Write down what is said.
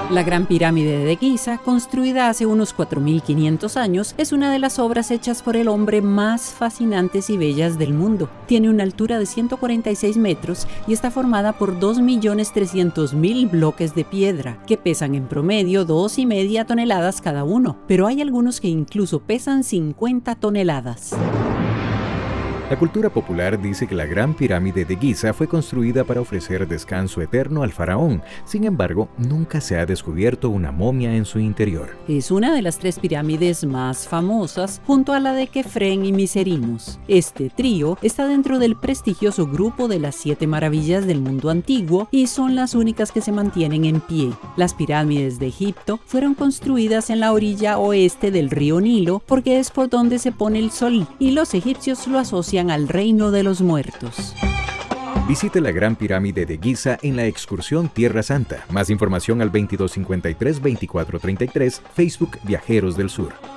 La Gran Pirámide de Giza, construida hace unos 4.500 años, es una de las obras hechas por el hombre más fascinantes y bellas del mundo. Tiene una altura de 146 metros y está formada por 2.300.000 bloques de piedra, que pesan en promedio 2,5 toneladas cada uno, pero hay algunos que incluso pesan 50 toneladas. La cultura popular dice que la Gran Pirámide de Giza fue construida para ofrecer descanso eterno al faraón. Sin embargo, nunca se ha descubierto una momia en su interior. Es una de las 3 pirámides más famosas, junto a la de Kefren y Miserinos. Este trío está dentro del prestigioso grupo de las 7 maravillas del mundo antiguo y son las únicas que se mantienen en pie. Las pirámides de Egipto fueron construidas en la orilla oeste del río Nilo porque es por donde se pone el sol y los egipcios lo asocian al reino de los muertos. Visite la Gran Pirámide de Giza en la excursión Tierra Santa. Más información al 2253-2433, Facebook Viajeros del Sur.